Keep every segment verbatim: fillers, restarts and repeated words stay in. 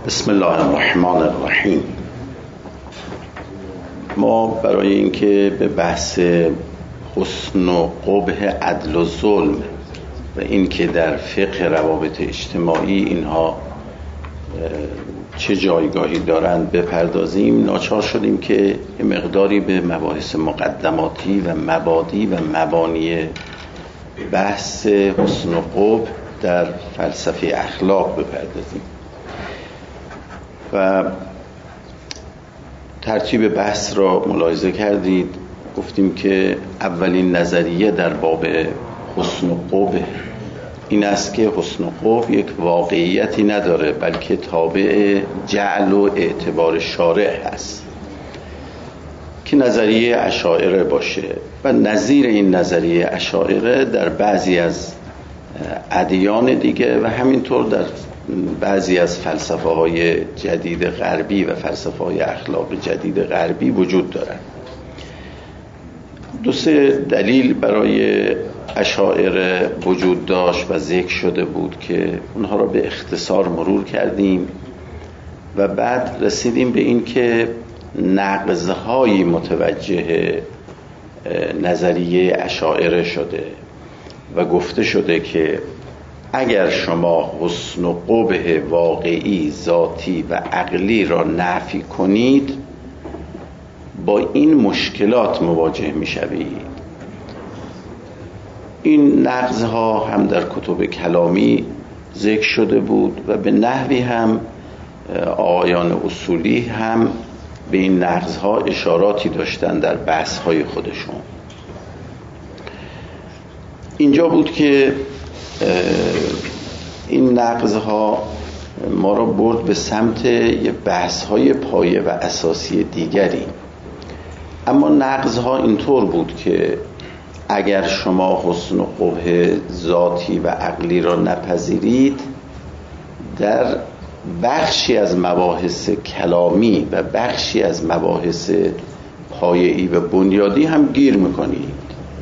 بسم الله الرحمن الرحیم. ما برای اینکه به بحث حسن و قبح عدل و ظلم و اینکه در فقه روابط اجتماعی اینها چه جایگاهی دارند بپردازیم، ناچار شدیم که یه مقداری به مباحث مقدماتی و مبادی و مبانی بحث حسن و قبح در فلسفه اخلاق بپردازیم. و ترتیب بحث را ملاحظه کردید. گفتیم که اولین نظریه در باب حسن و قبح این است که حسن و قبح یک واقعیتی نداره، بلکه تابع جعل و اعتبار شارع هست که نظریه اشاعره باشه. و نظیر این نظریه اشاعره در بعضی از ادیان دیگه و همینطور در بعضی از فلسفه های جدید غربی و فلسفه های اخلاق جدید غربی وجود دارند. دو سه دلیل برای اشاعره وجود داشت و ذکر شده بود که اونها را به اختصار مرور کردیم و بعد رسیدیم به این که نقض‌هایی متوجه نظریه اشاعره شده و گفته شده که اگر شما حسن و قبح واقعی، ذاتی و عقلی را نفی کنید، با این مشکلات مواجه می شوید. این نقض‌ها هم در کتب کلامی ذکر شده بود و به نحوی هم آقایان اصولی هم به این نقض‌ها اشاراتی داشتن در بحث‌های خودشون. اینجا بود که این نقض‌ها ما را برد به سمت یه بحث‌های پایه و اساسی دیگری. اما نقض‌ها اینطور بود که اگر شما حسن و قبح ذاتی و عقلی را نپذیرید، در بخشی از مباحث کلامی و بخشی از مباحث پایه‌ای و بنیادی هم گیر می‌کنید.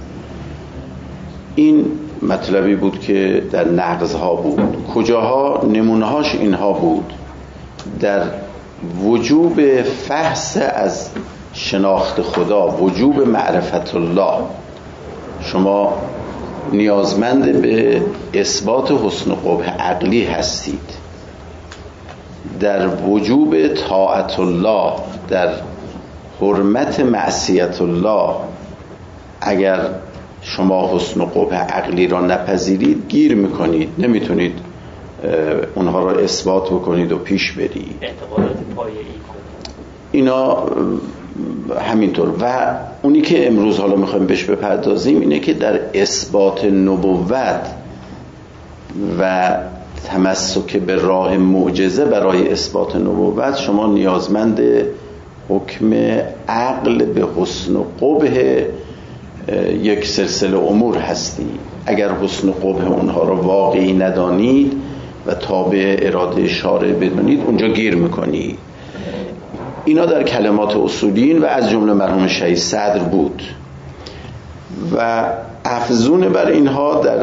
این مطلبی بود که در نقض‌ها بود. کجاها نمونه‌هاش اینها بود: در وجوب فحص از شناخت خدا، وجوب معرفت الله، شما نیازمند به اثبات حسن و قبح عقلی هستید. در وجوب طاعت الله، در حرمت معصیت الله، اگر شما حسن و قبح عقلی را نپذیرید گیر میکنید، نمیتونید اونها را اثبات بکنید و پیش برید. اعتقادات پایه‌ای اینا همینطور. و اونی که امروز حالا میخوایم بهش بپردازیم اینه که در اثبات نبوت و تمسک به راه معجزه برای اثبات نبوت شما نیازمند حکم عقل به حسن و قبح یک سلسله امور هستی. اگر حسن و قبح اونها را واقعی ندانید و تابع اراده شارع بدونید، اونجا گیر میکنید. اینا در کلمات اصولین و از جمله مرحوم شهید صدر بود و افزون بر اینها در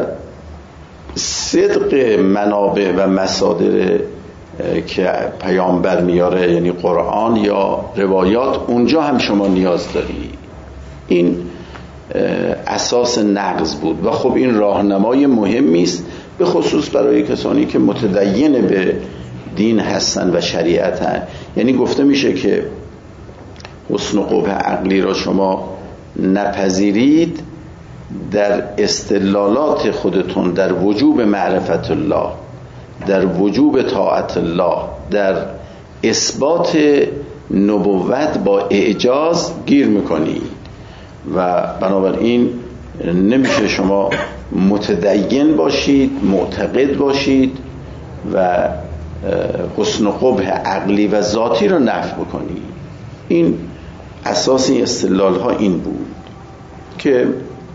صدق منابع و مصادر که پیامبر میاره، یعنی قرآن یا روایات، اونجا هم شما نیاز دارید. این اساس نقض بود و خب این راهنمای مهمی است، به خصوص برای کسانی که متدین به دین هستن و شریعت هستن. یعنی گفته میشه که حسن و قبح عقلی را شما نپذیرید، در استدلالات خودتون در وجوب معرفت الله، در وجوب طاعت الله، در اثبات نبوت با اعجاز گیر میکنید و بنابراین نمیشه شما متدین باشید، معتقد باشید و حسن و قبح عقلی و ذاتی رو نفی بکنید. این اساس این استدلال ها این بود که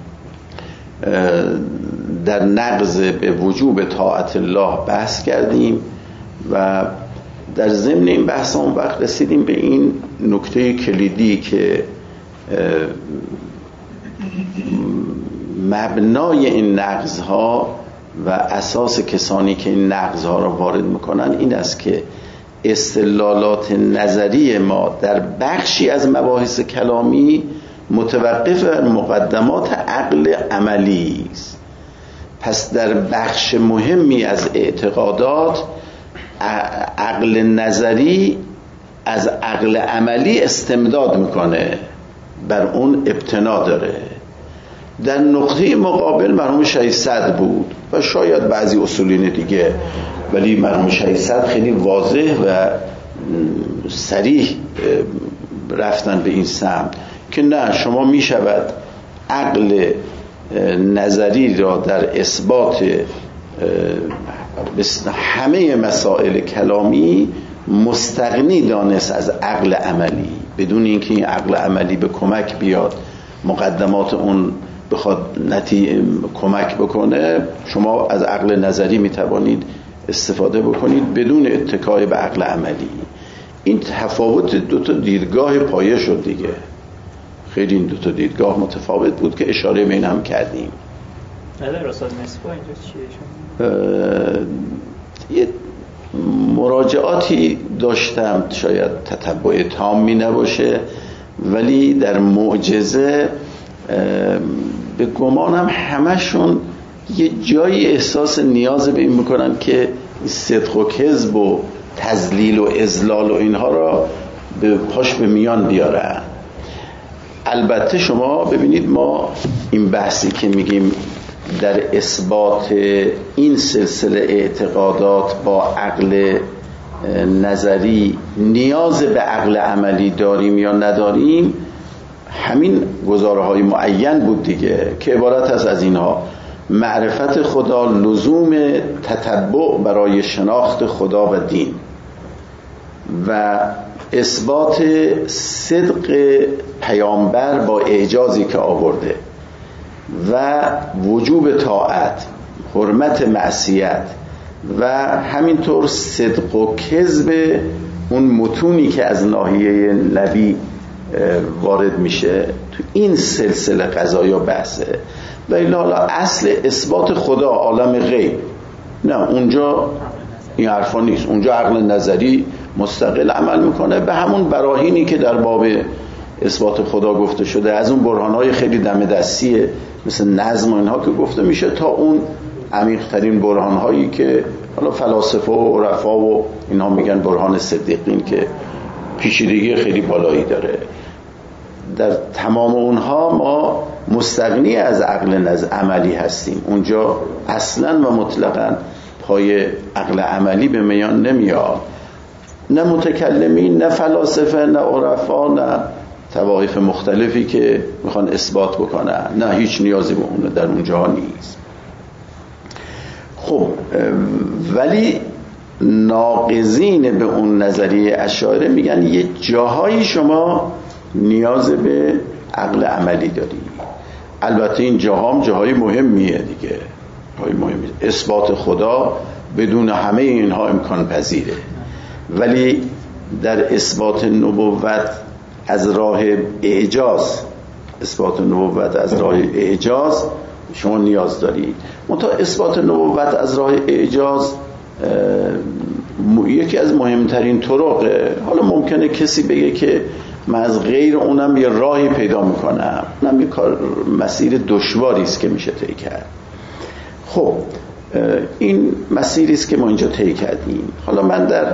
در نقض به وجوب طاعت الله بحث کردیم و در ضمن این بحث اون وقت رسیدیم به این نکته کلیدی که مبنای این نقض‌ها و اساس کسانی که این نقض‌ها را وارد میکنن این است که استدلالات نظری ما در بخشی از مباحث کلامی متوقف بر مقدمات عقل عملی است. پس در بخش مهمی از اعتقادات عقل نظری از عقل عملی استمداد میکنه، بر اون ابتنا داره. در نقطه مقابل مرحوم شهید صدر بود و شاید بعضی اصولین دیگه، ولی مرحوم شهید صدر خیلی واضح و صریح رفتن به این سمت که نه، شما می شود عقل نظری را در اثبات همه مسائل کلامی مستغنی دانست از عقل عملی، بدون اینکه این عقل عملی به کمک بیاد، مقدمات اون بخواد نتی کمک بکنه. شما از عقل نظری می توانید استفاده بکنید بدون اتکای به عقل عملی. این تفاوت دو تا دیدگاه پایه شد دیگه. خیلی این دو تا دیدگاه متفاوت بود که اشاره به این هم کردیم. نظر استاد مصباح اینجا چیه شما؟ یه مراجعاتی داشتم، شاید تتبع تامی نباشه، ولی در معجزه به گمانم همشون یه جایی احساس نیاز به این میکنن که صدق و کذب و تضلیل و اضلال و اینها را به پاش به میان بیارن. البته شما ببینید، ما این بحثی که میگیم در اثبات این سلسله اعتقادات با عقل نظری نیاز به عقل عملی داریم یا نداریم، همین گزاره های معین بود دیگه که عبارت است از اینها: معرفت خدا، لزوم تتبع برای شناخت خدا و دین، و اثبات صدق پیامبر با اعجازی که آورده، و وجوب طاعت، حرمت معصیت، و همینطور صدق و کذب اون متونی که از ناحیه نبی وارد میشه. تو این سلسله قضایا بحثه. و حالا اصل اثبات خدا، عالم غیب، نه، اونجا این حرفا نیست. اونجا عقل نظری مستقل عمل میکنه به همون براهینی که در باب اثبات خدا گفته شده، از اون برهانهای خیلی دم دستیه مثل نظم و اینها که گفته میشه، تا اون عمیق‌ترین برهانهایی که حالا فلاسفه و عرفا و اینها میگن برهان صدیقین که پیچیدگی خیلی بالایی داره. در تمام اونها ما مستغنی از عقل نظر عملی هستیم. اونجا اصلا و مطلقا پای عقل عملی به میان نمیاد، نه متکلمین، نه فلاسفه، نه عرفا، نه طوایف مختلفی که میخوان اثبات بکنن، نه، هیچ نیازی به اون در اونجا نیست. خب ولی ناقضین به اون نظریه اشاعره میگن یه جاهایی شما نیاز به عقل عملی داری. البته این جاها هم جاهای مهمیه دیگه، جاهای مهمیه. اثبات خدا بدون همه اینها امکان پذیره، ولی در اثبات نبوت از راه اعجاز، اثبات نبوت از راه اعجاز شما نیاز دارید. منتها اثبات نبوت از راه اعجاز یکی از مهمترین طرقه. حالا ممکنه کسی بگه که من از غیر اونم یه راهی پیدا میکنم، اونم یه کار مسیر دشواری است که میشه طی کرد. خب این مسیری است که ما اینجا طی کردیم. حالا من در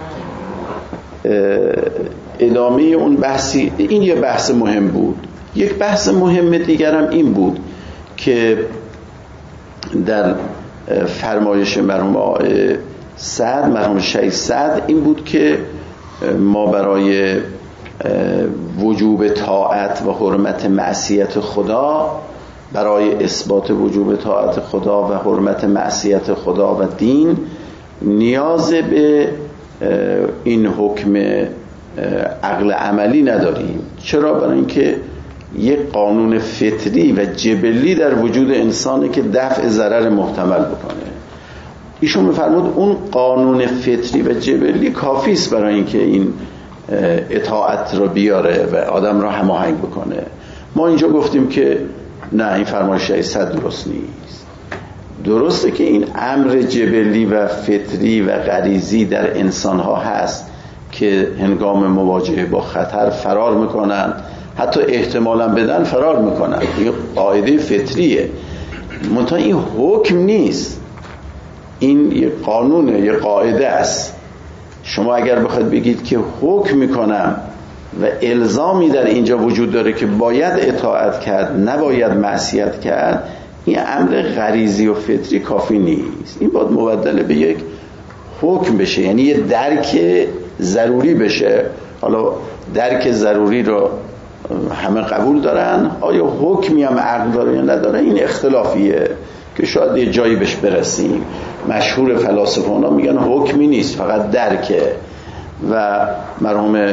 ادامه اون بحثی، این یه بحث مهم بود. یک بحث مهم دیگرم این بود که در فرمایش مرحوم آقای سعد، مرحوم شهید سعد، این بود که ما برای وجوب طاعت و حرمت معصیت خدا، برای اثبات وجوب طاعت خدا و حرمت معصیت خدا و دین نیاز به این حکم عقل عملی نداریم. چرا؟ برای اینکه یک قانون فطری و جبلی در وجود انسانه که دفع ضرر محتمل بکنه. ایشون می‌فرمود اون قانون فطری و جبلی کافی است برای اینکه این اطاعت رو بیاره و آدم رو هماهنگ بکنه. ما اینجا گفتیم که نه، این فرمایش شهید صدر درست نیست. درسته که این امر جبلی و فطری و غریزی در انسان ها هست که هنگام مواجهه با خطر فرار میکنن، حتی احتمالا بدن فرار میکنن، این قاعده فطریه. منتها این حکم نیست، این یه قانونه، یه قاعده است. شما اگر بخواید بگید که حکم میکنم و الزامی در اینجا وجود داره که باید اطاعت کرد نباید معصیت کرد، این امر غریزی و فطری کافی نیست. این باید مبدل به یک حکم بشه، یعنی یه درک ضروری بشه. حالا درک ضروری رو همه قبول دارن، آیا حکمی هم عقل داره یا نداره این اختلافیه که شاید یه جایی بهش برسیم. مشهور فلاسفه‌ها میگن حکمی نیست، فقط درکه. و مرحوم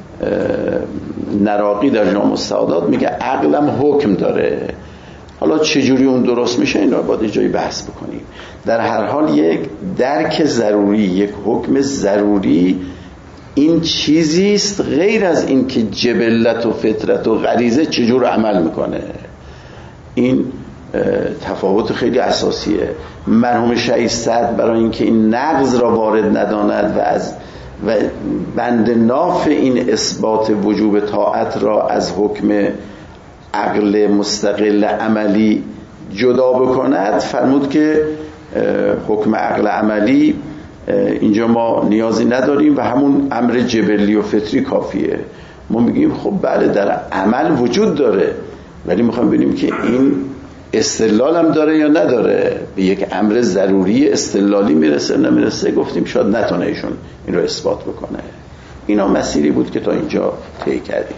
نراقی در جامع السعادات میگه عقلم حکم داره. حالا چجوری اون درست میشه این رو باید یه جایی بحث بکنیم. در هر حال یک درک ضروری، یک حکم ضروری، این چیزیست غیر از این که جبلت و فطرت و غریزه چجور عمل میکنه. این تفاوت خیلی اساسیه. مرحوم شهید سعد برای اینکه این نقض را وارد نداند و از و بند ناف این اثبات وجوب طاعت را از حکم عقل مستقل عملی جدا بکند، فرمود که حکم عقل عملی اینجا ما نیازی نداریم و همون امر جبلی و فطری کافیه. ما میگیم خب بله در عمل وجود داره، ولی میخوام ببینیم که این استدلال هم داره یا نداره، به یک امر ضروری استدلالی میرسه نمیرسه. گفتیم شاید نتونه ایشون این رو اثبات بکنه. اینا مسیری بود که تا اینجا طی کردیم.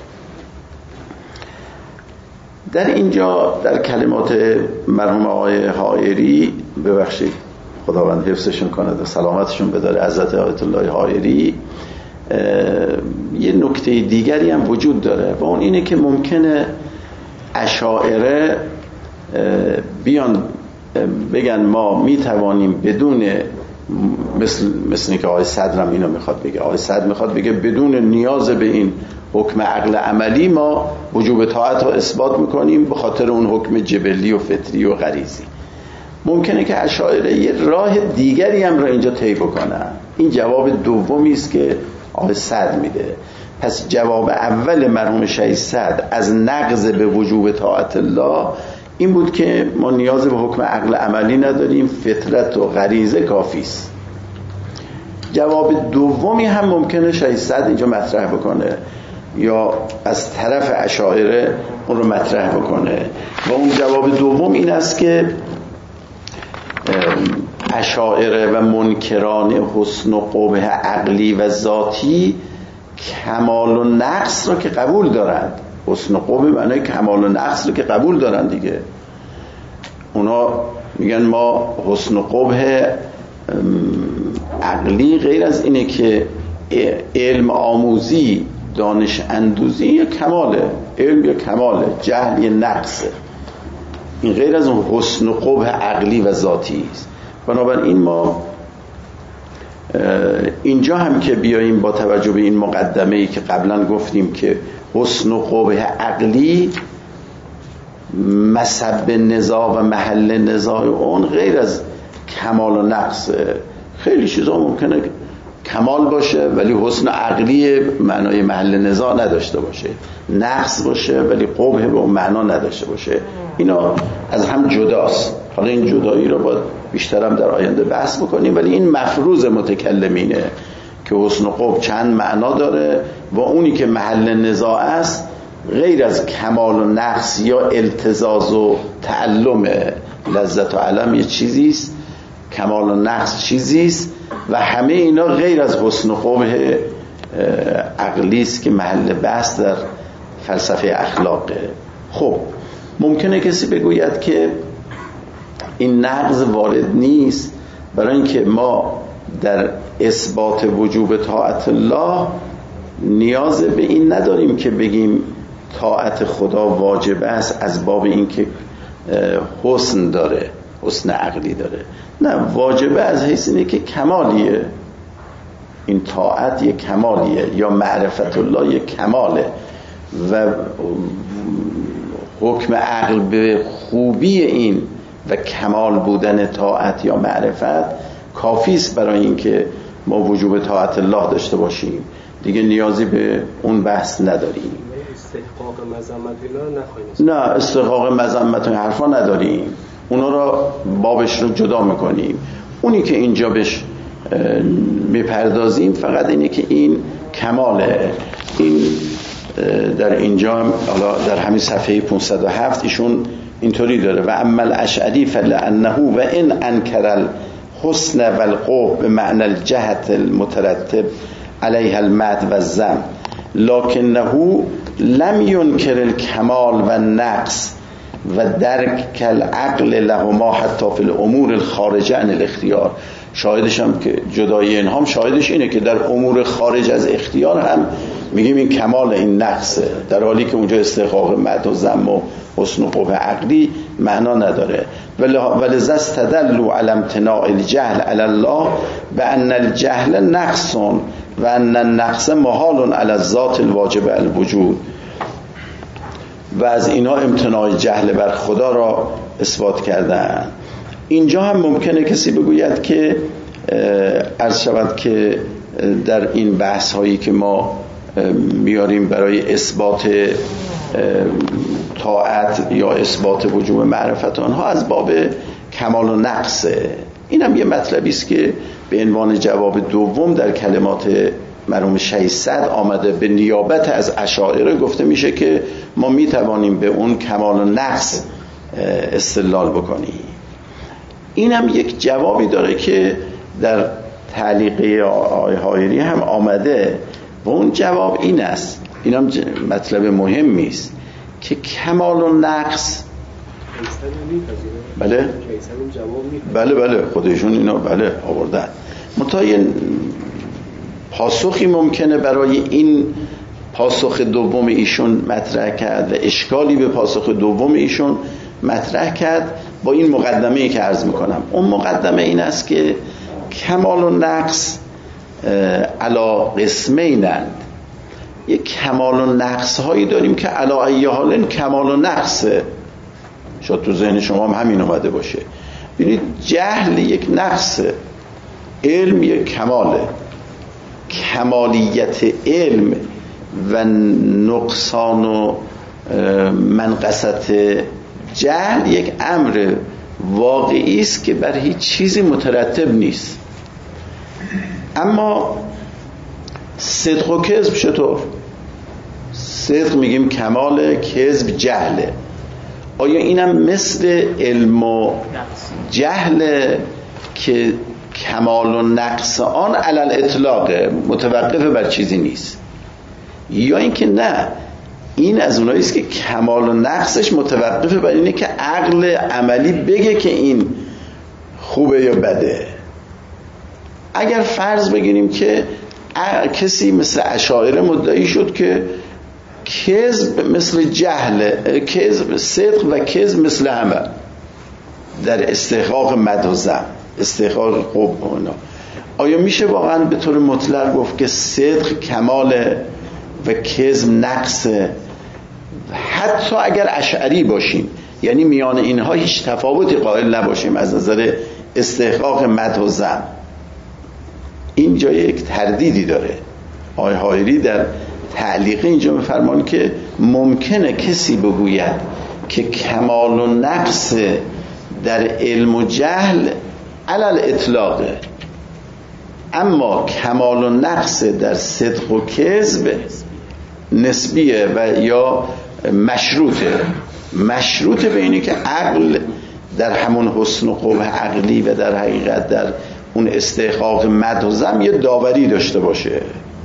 در اینجا در کلمات مرحوم آقای حائری، ببخشید خداوند حفظشون کنه و سلامتشون بداره، حضرت آیت الله حائری، یه نکته دیگری هم وجود داره و اون اینه که ممکنه اشاعره بیان بگن ما میتوانیم بدون، مثل مثل که آقای صدرم اینو میخواد بگه، آقای صدر میخواد بگه بدون نیاز به این حکم عقل عملی ما وجوب طاعت رو اثبات میکنیم به خاطر اون حکم جبلی و فطری و غریزی. ممکنه که اشاعره یه راه دیگری هم را اینجا طی بکنن. این جواب دومی است که آقای صدر میده. پس جواب اول مرحوم شهید صدر از نقض به وجوب طاعت الله این بود که ما نیاز به حکم عقل عملی نداریم، فطرت و غریزه کافی است. جواب دومی هم ممکنه شهید صدر اینجا مطرح بکنه یا از طرف اشاعره اون رو مطرح بکنه و اون جواب دوم این است که اشاعره و منکران حسن و قبح عقلی و ذاتی کمال و نقص رو که قبول دارند، حسن و قبح معنی کمال و نقص رو که قبول دارند دیگه. اونا میگن ما حسن و قبح عقلی غیر از اینه که علم آموزی، دانش اندوزی یه کماله، علم یه کماله، جهل یه نقصه. این غیر از اون حسن و قبح عقلی و ذاتی است. بنابراین ما اینجا هم که بیاییم با توجه به این مقدمه‌ای که قبلا گفتیم که حسن و قبح عقلی مسبب نزاع و محل نزاع اون غیر از کمال و نقص. خیلی چیزا ممکنه کمال باشه ولی حسن عقلی معنای محل نزاع نداشته باشه، نقص باشه ولی قبح به اون معنا نداشته باشه. اینا از هم جداست. حالا این جدایی رو باید بیشتر هم در آینده بحث بکنیم، ولی این مفروض متکلمینه که حسن و قبح چند معنا داره و اونی که محل نزاع است غیر از کمال و نقص یا التزاز و تعلم. لذت و علم یه چیزیست، کمال و نقص چیزیست و همه اینا غیر از حسن و قبح عقلی است که محل بحث در فلسفه اخلاقه. خب ممکنه کسی بگوید که این نقض وارد نیست، برای اینکه ما در اثبات وجوب طاعت الله نیاز به این نداریم که بگیم طاعت خدا واجب است از باب اینکه حسن داره، حسن عقلی داره. نه، واجبه از حیث اینه که کمالیه، این طاعت یک کمالیه یا معرفت الله یک کماله و حکم عقل به خوبی این و کمال بودن طاعت یا معرفت کافی است برای اینکه ما وجوب طاعت الله داشته باشیم، دیگه نیازی به اون بحث نداریم. استحقاق مذمت اینا نخواهیم. نه استحقاق مذمت و حرفا نداریم، اونا را بابش رو جدا میکنیم. اونی که اینجا بهش میپردازیم فقط اینه که این کماله. این در اینجا حالا در همین صفحه پانصد و هفت ایشون اینطوری داره: و اما الاشعری فلانه و ان انکر الحسن والقبح به معنی الجهت المترتب علیها المدح و الذم لکنه لم ینکر الکمال و النقص و درک العقل لهما حتی فی الامور الخارجه عن الاختیار. شاهدش هم که جدای اینها هم شاهدش اینه که در امور خارج از اختیار هم میگیم این کمال این نقصه، در حالی که اونجا استحقاق مدح و ذم و حسن و قبح عقلی معنا نداره. ولذا استدلوا علی امتناع الجهل علی الله بان الجهل نقص و ان النقص محال علی الذات الواجب الوجود. و از اینا امتناع جهل بر خدا را اثبات کردن. اینجا هم ممکنه کسی بگوید که عرض شود که در این بحث هایی که ما میاریم برای اثبات طاعت یا اثبات وجوب معرفت آنها از باب کمال و نقصه. این هم یه مطلبی است که به عنوان جواب دوم در کلمات مرحوم ششصد آمده. به نیابت از اشاعره گفته میشه که ما میتوانیم به اون کمال و نقص استدلال بکنیم. این هم یک جوابی داره که در تعلیقه آقای حائری هم آمده و اون جواب این است، این هم مطلب مهمی است که کمال و نقص بله بله بله خودشون اینا بله آوردن. منتها پاسخی ممکنه برای این پاسخ دوم ایشون مطرح کرد و اشکالی به پاسخ دوم ایشون مطرح کرد با این مقدمه‌ای که عرض میکنم. اون مقدمه این است که کمال و نقص علا قسمینند. یک کمال و نقص هایی داریم که علا ای حال کمال و نقصه. شاید تو ذهن شما هم همین اومده باشه. ببینید جهل یک نقصه، علم یک کماله. کمالیت علم و نقصان و منقصت جهل یک امر واقعی است که بر هیچ چیزی مترتب نیست. اما صدق و کذب چطور؟ صدق میگیم کمال، کذب جهله. آیا اینم مثل علم و جهل که کمال و نقص آن علل اطلاق متوقف بر چیزی نیست، یا اینکه نه این از اونایی است که کمال و نقصش متوقف بر اینه که عقل عملی بگه که این خوبه یا بده. اگر فرض بگیریم که کسی مثل اشاعره مدعی شد که کذب مثل جهل، کذب صدق و کذب مثل همه در استحقاق مدح و ذم، استحقاق قبح و اینا، آیا میشه واقعا به طور مطلق گفت که صدق کماله و کذب نقصه؟ حتی اگر اشعری باشیم، یعنی میان اینها هیچ تفاوتی قائل نباشیم از نظر استحقاق مدح و ذم، اینجا یک تردیدی داره. آقای حائری در تعلیق اینجا میفرمان که ممکنه کسی بگوید که کمال و نقص در علم و جهل علل اطلاقه، اما کمال و نقص در صدق و کذب نسبیه و یا مشروطه. مشروطه به اینه که عقل در همون حسن و قبح عقلی و در حقیقت در اون استحقاق مدح و ذم یه داوری داشته باشه.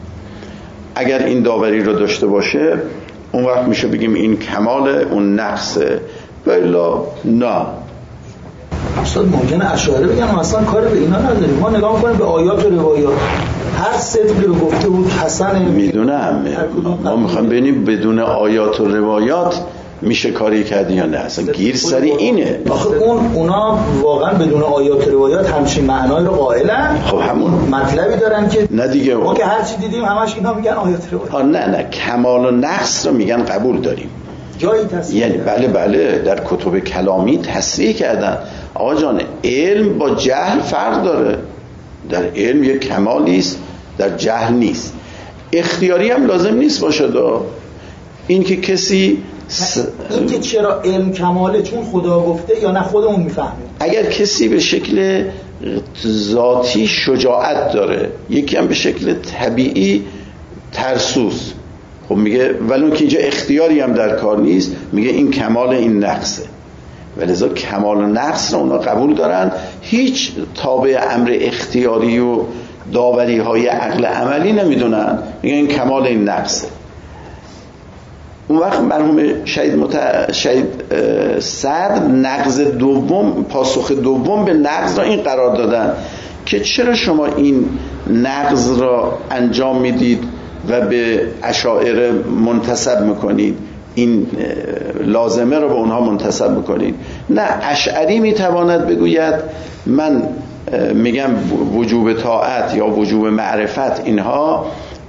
اگر این داوری رو داشته باشه اون وقت میشه بگیم این کماله، اون نقصه، و الا نه. استاد ممکنه اشاعره بگن ما اصلا کار به اینا نداریم، ما نگاه میکنیم به آیات و روایات، هر صدقی رو گفته بود حسن. میدونم ما میخوایم ببینیم بدون آیات و روایات میشه کاری کردی یا نه. اصلا گیر سری اینه. آخه اون اونا واقعا بدون آیات و روایات همچین معنایی رو قائلن. خب همون مطلبی دارن که نه دیگه ما که هر چی دیدیم همش اینا میگن آیات و روایات. ها نه نه کمال و نقص رو میگن قبول داریم، جایی تصریح یعنی بله بله در کتب کلامی تصریح کردن آقا جان علم با جهل فرق داره، در علم یک کمالی است، در جهل نیست. اختیاری هم لازم نیست باشه دا. این که کسی س... این که چرا علم کماله چون خدا گفته یا نه خودمون میفهمیم؟ اگر کسی به شکل ذاتی شجاعت داره، یکی هم به شکل طبیعی ترسوس، خب میگه ولون که اینجا اختیاری هم در کار نیست، میگه این کمال این نقصه. ولذا کمال و نقص رو اونا قبول دارن، هیچ تابع امر اختیاری و داوری های عقل عملی نمیدونن، میگه این کمال این نقصه. اون وقت مرحوم شهید, مت... شهید صدر نقض دوم، پاسخ دوم به نقض را این قرار دادن که چرا شما این نقض را انجام میدید و به اشاعره منتسب میکنید، این لازمه را به اونها منتسب میکنید. نه، اشعری میتواند بگوید من میگم وجوب طاعت یا وجوب معرفت اینها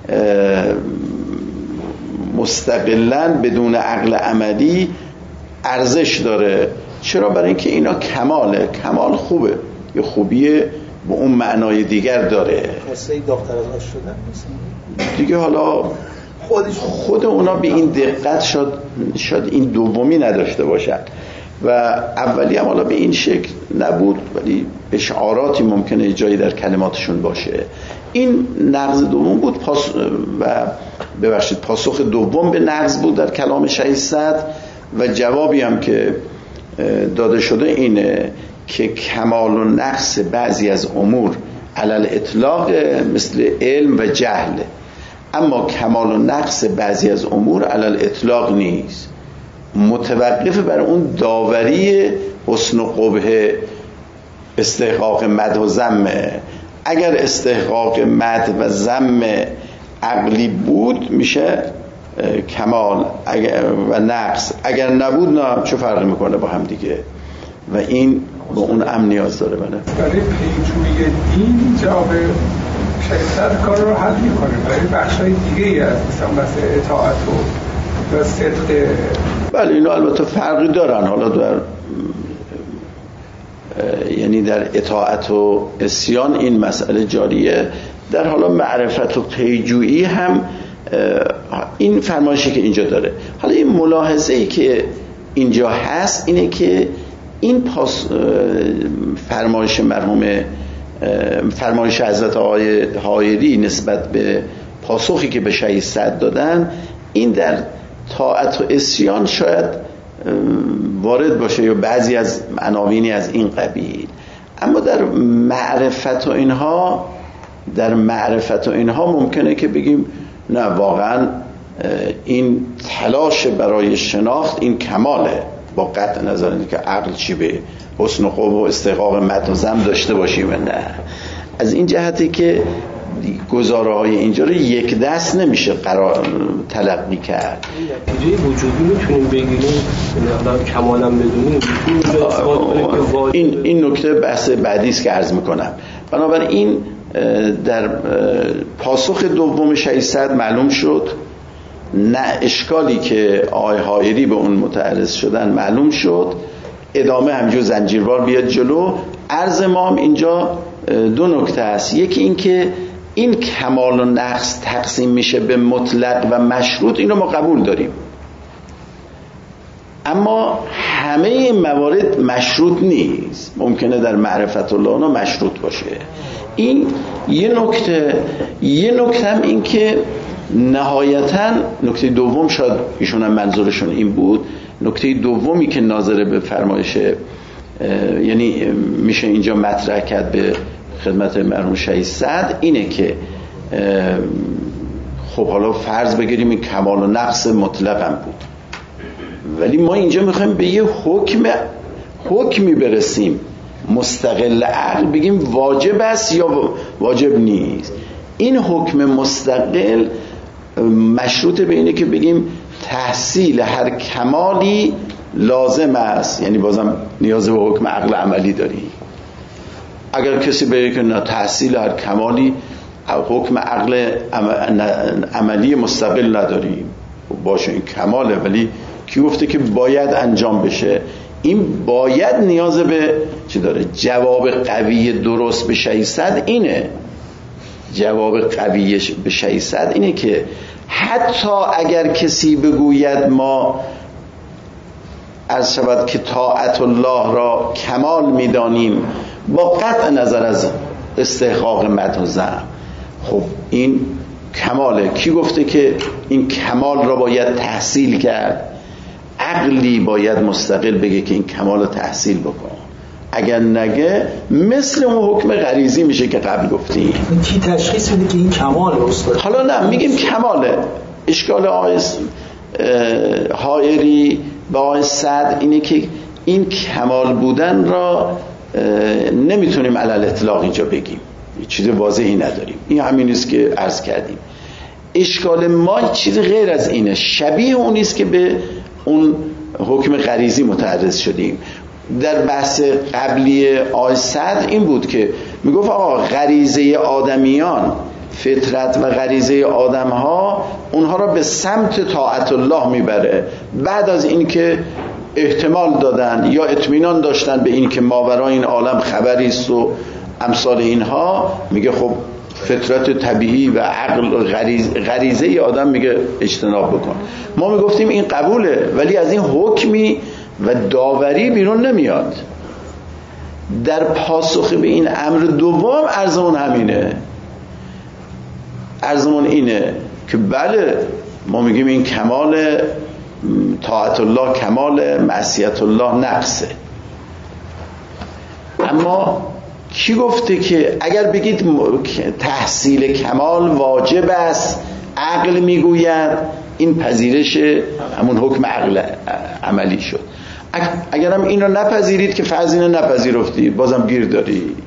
مستقلاً بدون عقل عملی ارزش داره. چرا؟ برای اینکه اینا کماله، کمال خوبه، یه خوبیه به اون معنای دیگر داره. قصه دختر از آش شدن نیست دیگه. حالا خودش خود اونا به این دقت شد شاید این دومی نداشته باشن و اولی هم حالا به این شکل نبود، ولی اشعاراتی ممکنه جایی در کلماتشون باشه. این نقض دوم بود پاس و ببخشید پاسخ دوم به نقض بود در کلام شهید صدر و جوابی هم که داده شده اینه که کمال و نقص بعضی از امور علل اطلاق مثل علم و جهل، اما کمال و نقص بعضی از امور علل اطلاق نیست، متوقف بر اون داوری حسن و قبح استحقاق مدح و ذم. اگر استحقاق مدح و ذم عقلی بود میشه کمال اگر و نقص، اگر نبود نه، چه فرقی میکنه با هم دیگه؟ و این به اون امن نیاز داره. بله، برای پیجوی دین جواب شهید صدر کار رو حل میکنه، برای بخشای دیگه ای از مثلا مثل اطاعت و صدق. بله، اینو البته فرقی دارن. حالا در یعنی در اطاعت و عصیان این مسئله جاریه، در حالا معرفت و پیجویی هم این فرمایشی که اینجا داره. حالا این ملاحظه‌ای که اینجا هست اینه که این پاس فرمایش مرحوم فرمایش حضرت آقای حایری نسبت به پاسخی که به شهید صدر دادن، این در طاعت و عصیان شاید وارد باشه یا بعضی از عناوینی از این قبیل، اما در معرفت و اینها در معرفت و اینها ممکنه که بگیم نه، واقعا این تلاش برای شناخت این کماله، با قطع نظر اینه که عقل چی به حسن و قبح و استحقاق مدح و ذم داشته باشیم. نه، از این جهتی که گزاره های اینجا رو یک دست نمیشه قرار تلقی کرد. نتیجه وجودی میتونیم بگیریم، حالا کمالا بدونیم این این نکته بحث بعدی است که عرض میکنم. بنابراین در پاسخ دوم شهید صدر معلوم شد، نه اشکالی که آقای حایری به اون متعرض شدن معلوم شد، ادامه همجور زنجیروار بیاد جلو. عرض ما هم اینجا دو نکته است. یکی این که این کمال و نقص تقسیم میشه به مطلق و مشروط، این رو ما قبول داریم، اما همه این موارد مشروط نیست. ممکنه در معرفت الله اونا مشروط باشه. این یه نکته. یه نکته هم این که نهایتاً نکته دوم، شاید ایشون هم منظورشون این بود، نکته دومی که ناظر به فرمایش یعنی میشه اینجا مطرح کرد به خدمت مرحوم شهید صدر اینه که خب حالا فرض بگیریم این کمال و نقص مطلق هم بود، ولی ما اینجا میخوایم به یه حکم حکمی برسیم مستقل عقل، بگیم واجب است یا واجب نیست. این حکم مستقل مشروط به اینه که بگیم تحصیل هر کمالی لازم است، یعنی بازم نیاز به حکم عقل عملی داریم. اگر کسی بگه که نه، تحصیل هر کمالی حکم عقل عملی مستقل نداریم، باشه این کماله، ولی کی گفته که باید انجام بشه؟ این باید نیاز به چی داره؟ جواب قوی درست به شیصد اینه. جواب قوی به شیصد اینه که حتی اگر کسی بگوید ما از شود که طاعت الله را کمال میدانیم با قطع نظر از استحقاق مدح و ذم، خب این کماله. کی گفته که این کمال را باید تحصیل کرد؟ عقلی باید مستقل بگه که این کمال رو تحصیل بکن. اگر نگه مثل اون حکم غریزی میشه که قبل گفتیم. کی تشخیص میده که این کماله استاد؟ حالا نه میگیم کماله. اشکال آیس حائری با آیس سعد اینه که این کمال بودن را نمیتونیم علل اطلاق اینجا بگیم، چیز واضحی نداریم. این همین است که عرض کردیم. اشکال ما چیز غیر از اینه، شبیه اون است که به اون حکم غریزی متعرض شدیم. در بحث قبلی آیه صد این بود که میگفت آقا غریزه آدمیان، فطرت و غریزه آدم ها اونها را به سمت طاعت الله میبره. بعد از این که احتمال دادن یا اطمینان داشتن به این که ماورای این عالم خبری است و امثال اینها، میگه خب فطرت طبیعی و عقل و غریز غریزه آدم میگه اجتناب بکن. ما میگفتیم این قبوله، ولی از این حکمی و داوری بیرون نمیاد. در پاسخ به این امر دوم عرضمون همینه، عرضمون اینه که بله ما میگیم این کمال طاعت الله کمال، معصیت الله نقصه. اما کی گفته که اگر بگید تحصیل کمال واجب است، عقل میگوید، این پذیرش همون حکم عقل عملی شد. اگرم این رو نپذیرید که فرض اینو نپذیرفتید، بازم گیر دارید،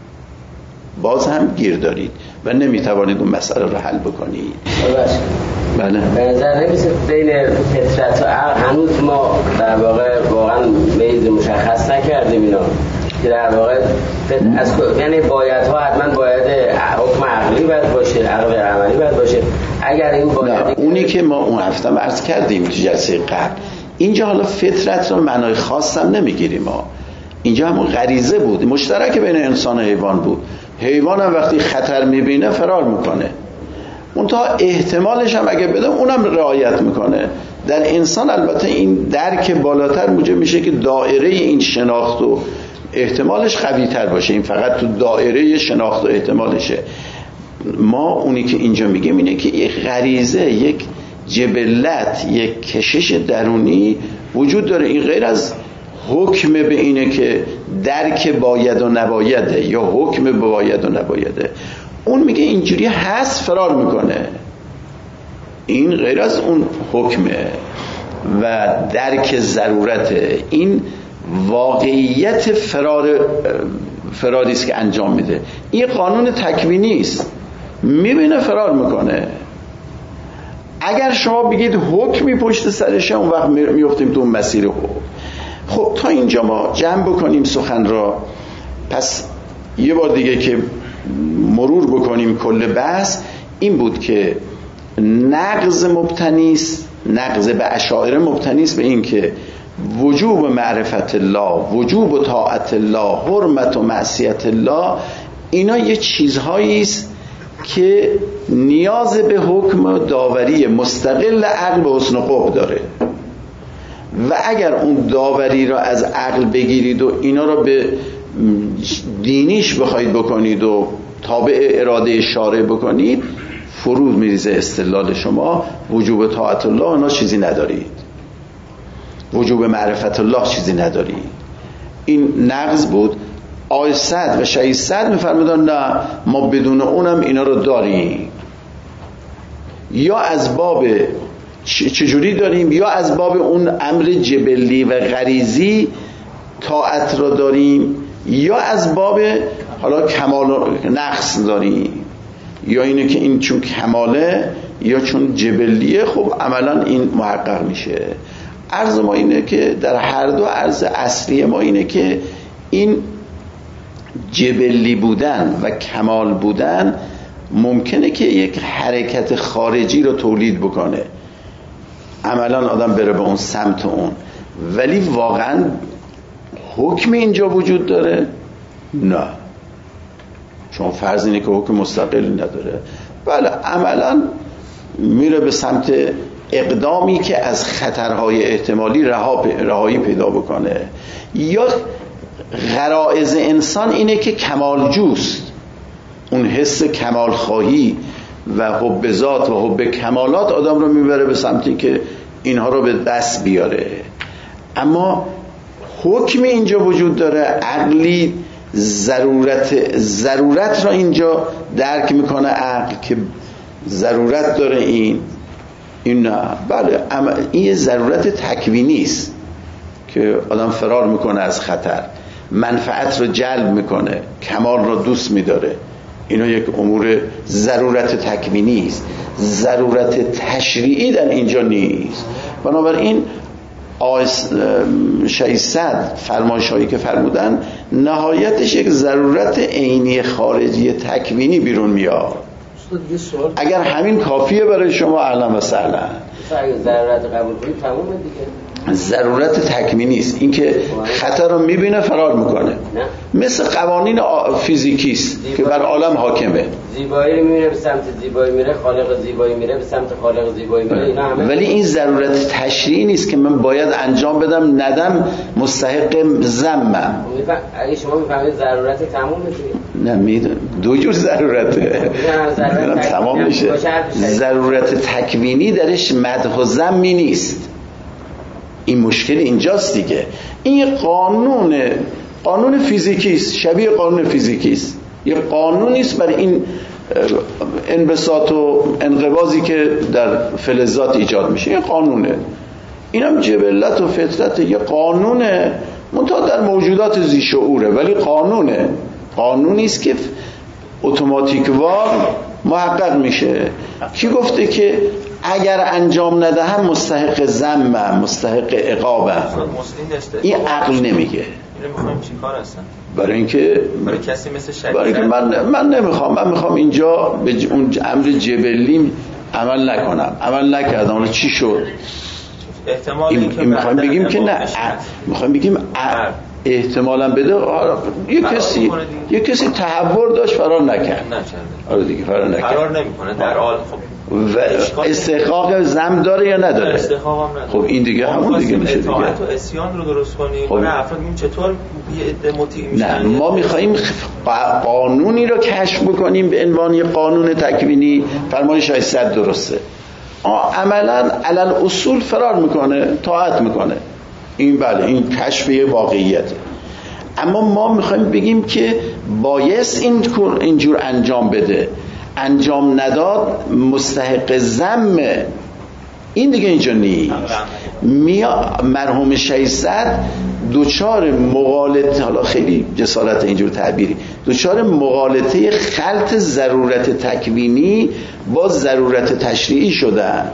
باز هم گیر دارید و نمیتوانید اون مسئله رو حل بکنید. بله. به نظر نمیسه بین فطرت و عقل هنوز ما در واقع واقعا میز مشخص نکردیم اینا که در واقع از یعنی باید ها حتما باید حکم عقلی باید باشه، عقل عملی باید باشه. اگر این باید اونی که ما اون هفته هم عرض کردیم تو جلسه قبل، اینجا حالا فطرت رو معنای خاص هم نمیگیریم ما، اینجا همون غریزه بود مشترک بین انسان و حیوان بود. حیوان هم وقتی خطر میبینه فرار میکنه، منتها احتمالش هم اگه بده اونم رعایت میکنه. در انسان البته این درک بالاتر موجب میشه که دایره این شناخت و احتمالش قوی تر باشه، این فقط تو دایره شناخت و احتمالشه. ما اونی که اینجا میگیم اینه که یک غریزه، یک جبلت، یک کشش درونی وجود داره. این غیر از حکم به اینه که درک باید و نبایده یا حکم به باید و نبایده. اون میگه اینجوری هست فرار میکنه، این غیر از اون حکمه و درک ضرورته. این واقعیت فرار فراری است که انجام میده. این قانون تکوینی است، میبینه فرار میکنه. اگر شما بگید حکمی پشت سرشه، اون وقت میفتیم تو اون مسیر حکم. خب تا اینجا ما جمع بکنیم سخن را. پس یه بار دیگه که مرور بکنیم کل بحث این بود که نقض مبتنی است، نقض به اشاعره مبتنی است به این که وجوب معرفت الله، وجوب طاعت الله، حرمت و معصیت الله، اینا یه چیزهایی است که نیاز به حکم داوری مستقل عقل به حسن قبح داره و اگر اون داوری را از عقل بگیرید و اینا را به دینیش بخواید بکنید و تابع اراده شارع بکنید، فرود میریزه استدلال شما. وجوب طاعت الله اینا چیزی ندارید، وجوب معرفت الله چیزی ندارید. این نقض بود. آیه صد و شهید صد میفرمودن نه ما بدون اونم اینا رو داریم، یا از باب چجوری داریم، یا از باب اون امر جبلی و غریزی طاعت را داریم، یا از باب حالا کمال و نقص داریم، یا اینه که این چون کماله یا چون جبلیه. خب عملا این محقق میشه. عرض ما اینه که در هر دو عرض اصلی ما اینه که این جبلی بودن و کمال بودن ممکنه که یک حرکت خارجی رو تولید بکنه. عملا آدم بره به اون سمت اون، ولی واقعا حکم اینجا وجود داره؟ نه، چون فرض اینه که حکم مستقلی نداره. بله عملا میره به سمت اقدامی که از خطرهای احتمالی رهایی پیدا بکنه. یا غرایز انسان اینه که کمالجوست، اون حس کمال خواهی و حب ذات و حب کمالات آدم رو میبره به سمتی که اینها رو به دست بیاره. اما حکم اینجا وجود داره، عقلی ضرورت ضرورت را اینجا درک میکنه عقل که ضرورت داره این این نه. بله اما این یه ضرورت تکوینی است که آدم فرار میکنه از خطر، منفعت رو جلب میکنه، کمال رو دوست میداره. اینا یک امور ضرورت تکوینی است، ضرورت تشریعی در اینجا نیست. بنابراین ششصد فرمایش هایی که فرمودن نهایتش یک ضرورت عینی خارجی تکوینی بیرون میاد. اگر همین کافیه برای شما اهلا و سهلا. اگه ضرورت قبول کنید تمومه دیگه. ضرورت تکوینی است، این که خطر رو میبینه فرار میکنه. نه. مثل قوانین فیزیکی است که بر عالم حاکمه. زیبایی رو میبینه به سمت زیبایی میره، خالق زیبایی میره به سمت خالق زیبایی میره. اینا همه ولی این ضرورت تشریعی نیست که من باید انجام بدم، ندم مستحق ذمم. اگه شما میفهمید ضرورت تمومه دیگه. نه میدونم دو جور ضرورته تمام میشه. ضرورت تکوینی درش مدح و ذمی نیست. این مشکل اینجاست دیگه. این قانون قانون فیزیکی است، شبیه قانون فیزیکی است. یه قانونی است برای این انبساط و انقباضی که در فلزات ایجاد میشه. یه قانونه، اینم جبلت و فطرت، یه قانونه منتها در موجودات ذی شعوره، ولی قانونه قانونی است که اتوماتیکوار محقق میشه. کی گفته که اگر انجام ندهم مستحق ذمم، مستحق عقابم؟ این عقل نمیگه. اینو میخوایم چی کار هستن؟ برای اینکه برای کسی مثل شکر، برای اینکه من من نمیخوام من میخوام اینجا به اون امر جبلی عمل نکنم. عمل نکردم، حالا چی شد؟ احتمال این, این میخوایم بگیم که نه، میخوایم بگیم احتمالاً بده. یه کسی یه کسی تحور داشت فرار نکرد. آره دیگه فرار نکرد. فرار نمیکنه در حال. خب و استحقاق ذم داره یا نداره؟ استحقاق هم نداره. خب این دیگه همون دیگه میشه دیگه. اطاعت و عصیان رو درست کنیم. خب افراد میگیم چطور یه عده مطیع میشن؟ نه، ما میخوایم قانونی رو کشف بکنیم به عنوان یه قانون تکوینی. فرمایش ششصد درسته. عملاً علل اصول فرار میکنه، طاعت میکنه. این بله این کشف یه واقعیته. اما ما میخوایم بگیم که بایست این اینجور انجام بده، انجام نداد مستحق ذم. این دیگه اینجا نیست. میا مرحوم ششصد دوچار مغالطه، حالا خیلی جسارت اینجور تعبیری، دوچار مغالطه خلط ضرورت تکوینی با ضرورت تشریعی شدن.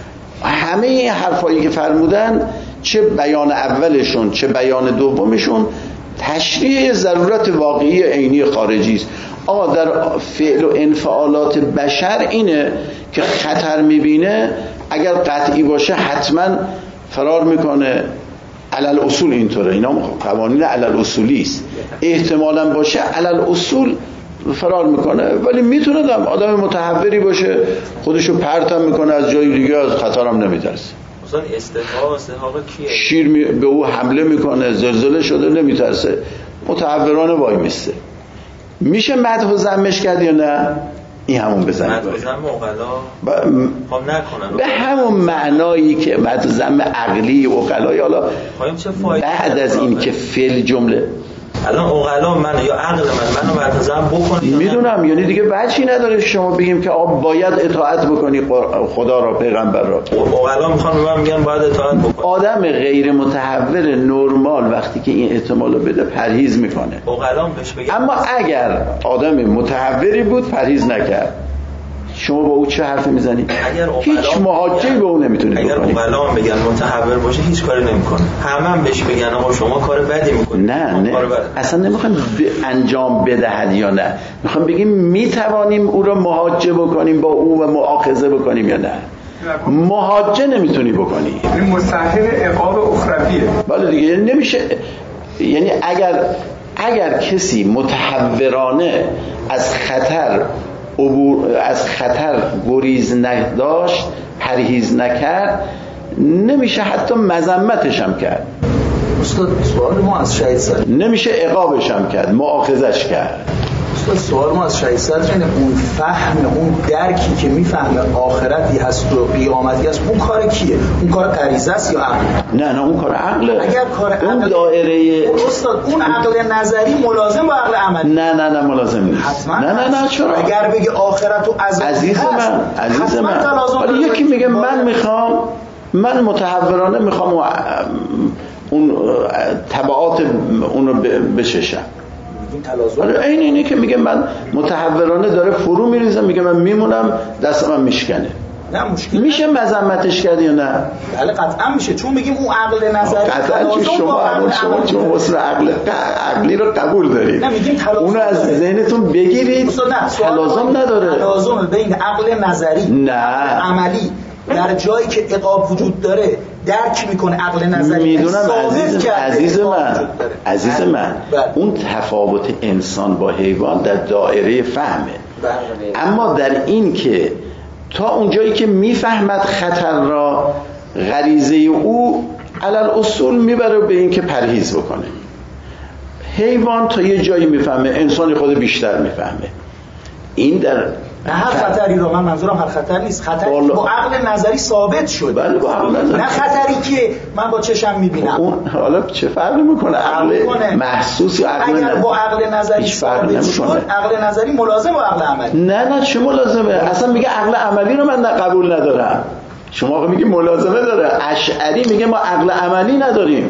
همه این حرفایی که فرمودن، چه بیان اولشون چه بیان دومشون، تشریح ضرورت واقعی عینی خارجی است. آقا در فعل و انفعالات بشر اینه که خطر میبینه، اگر قطعی باشه حتما فرار میکنه. علل اصول اینطوره، اینا قوانین علل اصولی است. احتمالاً باشه علل اصول فرار میکنه، ولی میتونه آدم متحوری باشه، خودشو پرتم میکنه از جای دیگه، از خطرم نمیترسه. مثلا استحقاق استحقاق کیه؟ شیر می... به او حمله میکنه، زلزله شده نمیترسه، متحورانه وای میسته. میشه مدح و ذمش کرد یا نه؟ این همون بزنید مدح و ذم عقلا ب... خب نکنن به همون معنایی که مدح و ذم عقلی عقلایی. حالا بعد از این که فعل جمله الان عقلا من یا عقل من منو مدح و ذم بکنید، میدونم یعنی دیگه وجهی نداره شما بگیم که آقا باید اطاعت بکنی خدا را، پیغمبر را. عقلا میخوان به من میگن باید اطاعت بکنی. آدم غیر متحول نرمال وقتی که این احتمال رو بده پرهیز میکنه. عقلا بهش بگن. اما اگر آدم متحولی بود پرهیز نکرد، شما با او چه حرفی میزنید؟ هیچ محاجه‌ای به اون نمیتونید اگر بکنید. اگر عقلا بگن متحول باشه هیچ کاری نمیکنه. همه هم بهش بگن آقا شما کار بدی میکنید. نه نه اصلا نمیخوام انجام بدهد یا نه، میخوام بگیم میتوانیم او را محاجه بکنیم با او و مؤاخذه بکنیم یا نه. محاجه نمیتونی بکنی. این مسهل عقاب اخرویه. بله دیگه نمیشه. یعنی اگر اگر کسی متحورانه از خطر عبور از خطر گریز نداشت، پرهیز نکرد، نمیشه حتی مذمتش هم کرد. استاد سوال ما از شهید صدر نمیشه عقابش هم کرد، مؤاخذش کرد. استاد سوال ما از شهید صدر اینه اون فهم، اون درکی که میفهمه آخرتی هست و قیامتی هست، اون کار کیه؟ اون کار غریزه است یا عقل؟ نه نه اون کار عقله. اگر کار عقل اون دایره استاد اون عقل نظری ملازم با عقل عملی؟ نه نه نه ملازم نیست. حتما نه نه نه چرا؟ اگر بگی آخرت و عذاب عزیز من عزیز من ولی یکی میگه من میخوام من متحورانه میخوام اون تبعات اون رو بششم. آره این اینه که میگه من متحورانه داره فرو میریزم، میگه من میمونم دست من میشکنه. نه مشکل میشه مذمتش کرد یا نه؟ بله قطعا میشه، چون میگیم اون عقل نظری قطعا که شما عقل شما چون وصل عقل عقلی رو قبول دارید، اونو از ذهنتون بگیرید. تلازم نداره. تلازم بین عقل نظری نه عملی در جایی که عقاب وجود داره درک میکنه عقل نظری. میدونم عزیز عزیز من عزیز من اون تفاوت انسان با حیوان در دایره فهمه، اما در این که تا اونجایی که میفهمد خطر را، غریزه او علل اصول میبره به این که پرهیز بکنه. حیوان تا یه جایی میفهمه، انسان خود بیشتر میفهمه. این در نه هر خطری رو، من منظورم هر خطر نیست، خطری بالا... با عقل نظری ثابت شده. بله با عقل نظری. نه خطری که من با چشم میبینم. اون حالا چه فرقی میکنه عقل محسوس یا عقل نظری؟ اگر با عقل نظری ثابت شد، عقل نظری ملازم با عقل عملی. نه نه چه ملازمه؟ اصلا میگه عقل عملی رو من قبول ندارم. شما میگی ملازمه داره. اشعری میگه ما عقل عملی نداریم.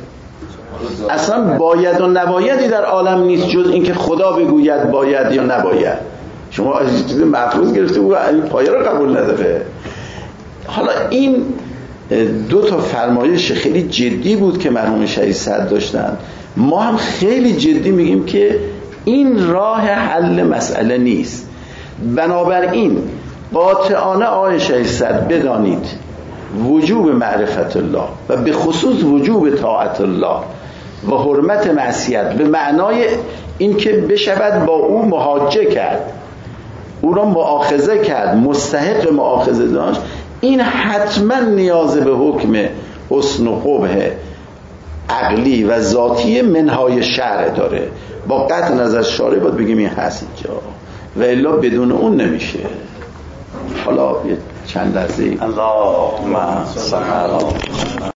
اصلا باید و نبایدی در عالم نیست جز اینکه خدا بگوید باید یا نباید. شما از چیز محفوظ گرفته و این پایه رو قبول نداره. حالا این دو تا فرمایش خیلی جدی بود که مرحوم شهید صدر داشتن. ما هم خیلی جدی میگیم که این راه حل مسئله نیست. بنابراین قاطعانه آقای شهید صدر بدانید وجوب معرفت الله و به خصوص وجوب طاعت الله و حرمت معصیت به معنای این که بشود با او محاجه کرد، او را مؤاخذه کرد، مستحق مؤاخذه داشت، این حتما نیاز به حکم حسن و قبح عقلی و ذاتی منهای شرع داره. با قطع نظر شارع باید بگیم این هست اینجا و الا بدون اون نمیشه. حالا چند لحظه اللهم صل علی